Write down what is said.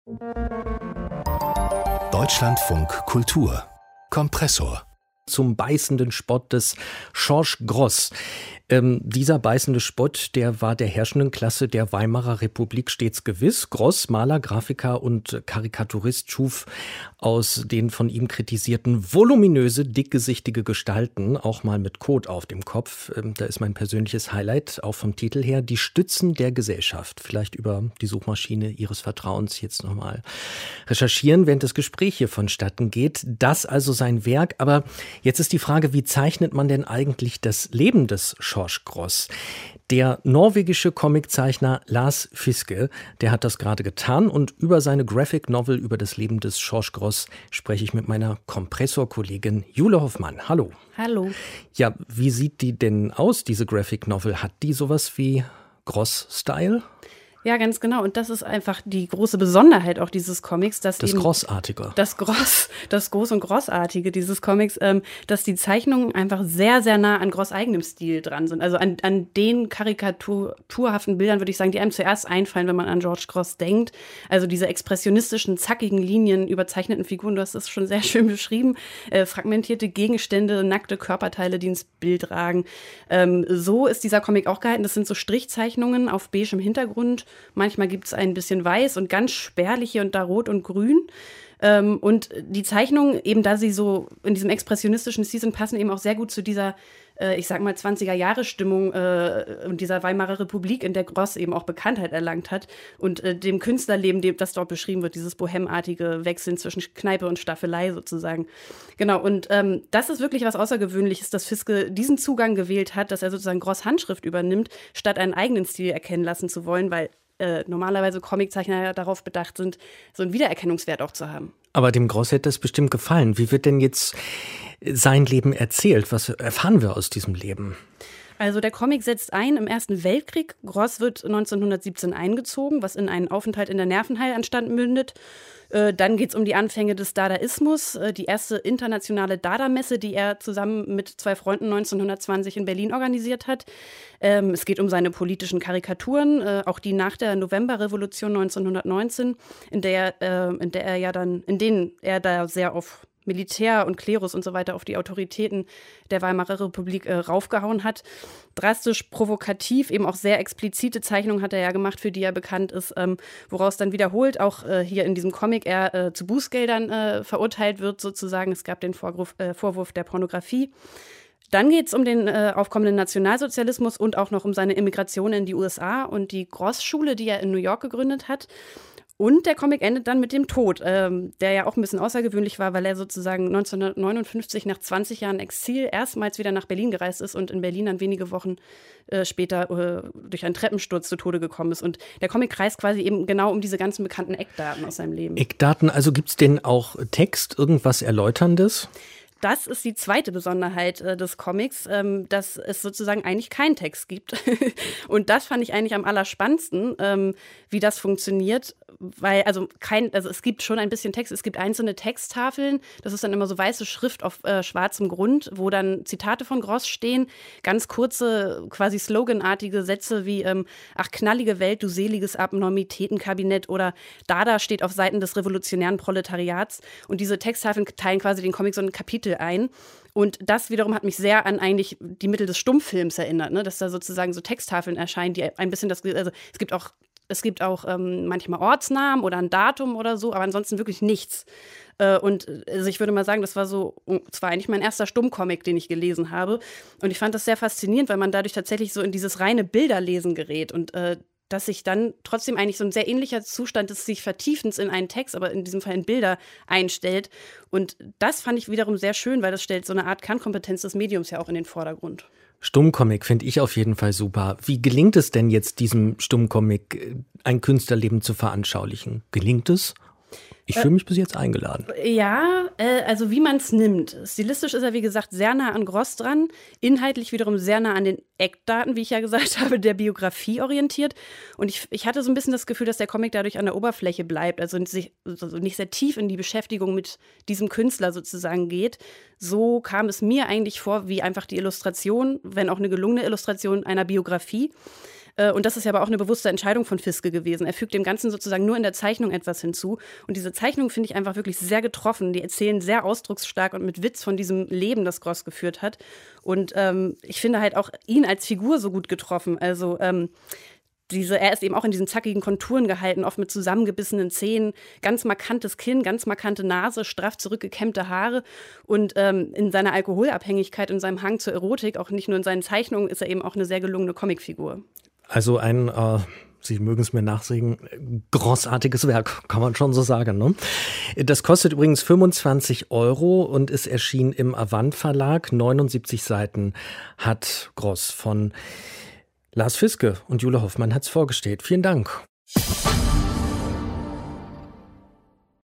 Deutschlandfunk Kultur Kompressor. Zum beißenden Spott des Georges Grosz. Dieser beißende Spott, der war der herrschenden Klasse der Weimarer Republik stets gewiss. Grosz, Maler, Grafiker und Karikaturist, schuf aus den von ihm kritisierten voluminöse, dickgesichtige Gestalten, auch mal mit Kot auf dem Kopf. Da ist mein persönliches Highlight, auch vom Titel her, die Stützen der Gesellschaft. Vielleicht über die Suchmaschine Ihres Vertrauens jetzt nochmal recherchieren, während das Gespräch hier vonstatten geht. Das also sein Werk, aber jetzt ist die Frage, wie zeichnet man denn eigentlich das Leben des Georges Grosz? Der norwegische Comiczeichner Lars Fiske, der hat das gerade getan, und über seine Graphic Novel über das Leben des Georges Grosz spreche ich mit meiner Kompressor-Kollegin Jule Hoffmann. Hallo. Hallo. Ja, wie sieht die denn aus, diese Graphic Novel? Hat die sowas wie Grosz-Style? Ja, ganz genau. Und das ist einfach die große Besonderheit auch dieses Comics, dass das Großartige. Das Groß- und Großartige dieses Comics, dass die Zeichnungen einfach sehr, sehr nah an Grosz' eigenem Stil dran sind. Also an den karikaturhaften Bildern, würde ich sagen, die einem zuerst einfallen, wenn man an Georges Grosz denkt. Also diese expressionistischen, zackigen Linien, überzeichneten Figuren, du hast das schon sehr schön beschrieben, fragmentierte Gegenstände, nackte Körperteile, die ins Bild ragen. So ist dieser Comic auch gehalten. Das sind so Strichzeichnungen auf beigem Hintergrund. Manchmal gibt es ein bisschen weiß und ganz spärlich hier und da rot und grün. Und die Zeichnungen, eben da sie so in diesem expressionistischen Stil sind, passen eben auch sehr gut zu dieser, ich sag mal, 20er-Jahre-Stimmung und dieser Weimarer Republik, in der Grosz eben auch Bekanntheit erlangt hat. Und dem Künstlerleben, das dort beschrieben wird, dieses bohemartige Wechseln zwischen Kneipe und Staffelei sozusagen. Genau, und das ist wirklich was Außergewöhnliches, dass Fiske diesen Zugang gewählt hat, dass er sozusagen Grosz' Handschrift übernimmt, statt einen eigenen Stil erkennen lassen zu wollen, weil normalerweise Comiczeichner ja darauf bedacht sind, so einen Wiedererkennungswert auch zu haben. Aber dem Grosz hätte das bestimmt gefallen. Wie wird denn jetzt sein Leben erzählt? Was erfahren wir aus diesem Leben? Also der Comic setzt ein im Ersten Weltkrieg. Grosz wird 1917 eingezogen, was in einen Aufenthalt in der Nervenheilanstalt mündet. Dann geht es um die Anfänge des Dadaismus, die erste internationale Dada-Messe, die er zusammen mit zwei Freunden 1920 in Berlin organisiert hat. Es geht um seine politischen Karikaturen, auch die nach der Novemberrevolution 1919, in denen er da sehr auf Militär und Klerus und so weiter, auf die Autoritäten der Weimarer Republik raufgehauen hat. Drastisch, provokativ, eben auch sehr explizite Zeichnungen hat er ja gemacht, für die er bekannt ist, woraus dann wiederholt auch hier in diesem Comic er zu Bußgeldern verurteilt wird sozusagen. Es gab den Vorwurf der Pornografie. Dann geht es um den aufkommenden Nationalsozialismus und auch noch um seine Immigration in die USA und die Grosz-Schule, die er in New York gegründet hat. Und der Comic endet dann mit dem Tod, der ja auch ein bisschen außergewöhnlich war, weil er sozusagen 1959 nach 20 Jahren Exil erstmals wieder nach Berlin gereist ist und in Berlin dann wenige Wochen später durch einen Treppensturz zu Tode gekommen ist. Und der Comic kreist quasi eben genau um diese ganzen bekannten Eckdaten aus seinem Leben. Eckdaten, also gibt es denn auch Text, irgendwas Erläuterndes? Das ist die zweite Besonderheit des Comics, dass es sozusagen eigentlich keinen Text gibt. Und das fand ich eigentlich am allerspannendsten, wie das funktioniert. Weil, es gibt schon ein bisschen Text, es gibt einzelne Texttafeln, das ist dann immer so weiße Schrift auf schwarzem Grund, wo dann Zitate von Grosz stehen, ganz kurze, quasi sloganartige Sätze wie ach, knallige Welt, du seliges Abnormitätenkabinett oder Dada steht auf Seiten des revolutionären Proletariats. Und diese Texttafeln teilen quasi den Comic so ein Kapitel ein. Und das wiederum hat mich sehr an eigentlich die Mittel des Stummfilms erinnert, ne? Dass da sozusagen so Texttafeln erscheinen, die ein bisschen es gibt auch manchmal Ortsnamen oder ein Datum oder so, aber ansonsten wirklich nichts. Und also ich würde mal sagen, das war eigentlich mein erster Stummcomic, den ich gelesen habe. Und ich fand das sehr faszinierend, weil man dadurch tatsächlich so in dieses reine Bilderlesen gerät und dass sich dann trotzdem eigentlich so ein sehr ähnlicher Zustand des sich Vertiefens in einen Text, aber in diesem Fall in Bilder einstellt. Und das fand ich wiederum sehr schön, weil das stellt so eine Art Kannkompetenz des Mediums ja auch in den Vordergrund. Stummcomic finde ich auf jeden Fall super. Wie gelingt es denn jetzt, diesem Stummcomic ein Künstlerleben zu veranschaulichen? Gelingt es? Ich fühle mich bis jetzt eingeladen. Ja, also wie man es nimmt. Stilistisch ist er, wie gesagt, sehr nah an Grosz dran. Inhaltlich wiederum sehr nah an den Eckdaten, wie ich ja gesagt habe, der Biografie orientiert. Und ich hatte so ein bisschen das Gefühl, dass der Comic dadurch an der Oberfläche bleibt. Also nicht sehr tief in die Beschäftigung mit diesem Künstler sozusagen geht. So kam es mir eigentlich vor, wie einfach die Illustration, wenn auch eine gelungene Illustration einer Biografie. Und das ist ja aber auch eine bewusste Entscheidung von Fiske gewesen. Er fügt dem Ganzen sozusagen nur in der Zeichnung etwas hinzu. Und diese Zeichnungen finde ich einfach wirklich sehr getroffen. Die erzählen sehr ausdrucksstark und mit Witz von diesem Leben, das Gross geführt hat. Und ich finde halt auch ihn als Figur so gut getroffen. Also er ist eben auch in diesen zackigen Konturen gehalten, oft mit zusammengebissenen Zähnen, ganz markantes Kinn, ganz markante Nase, straff zurückgekämmte Haare. Und in seiner Alkoholabhängigkeit und seinem Hang zur Erotik, auch nicht nur in seinen Zeichnungen, ist er eben auch eine sehr gelungene Comicfigur. Also ein, Sie mögen es mir nachsehen, großartiges Werk, kann man schon so sagen, ne? Das kostet übrigens 25 € und ist erschienen im Avant Verlag. 79 Seiten hat Gross von Lars Fiske und Jule Hoffmann hat es vorgestellt. Vielen Dank.